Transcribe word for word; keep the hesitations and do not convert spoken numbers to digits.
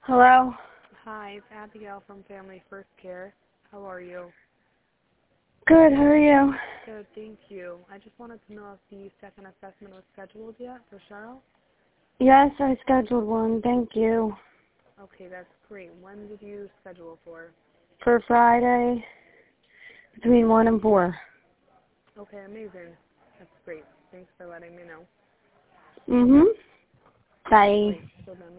Hello? Hi, it's Abigail from Family First Care. How are you? Good, how are you? Good, thank you. I just wanted to know if the second assessment was scheduled yet for Cheryl? Yes, I scheduled one, thank you. Okay, that's great. When did you schedule for? For Friday, between one and four. Okay, amazing. That's great. Thanks for letting me know. Mm-hmm. Bye. Great. So then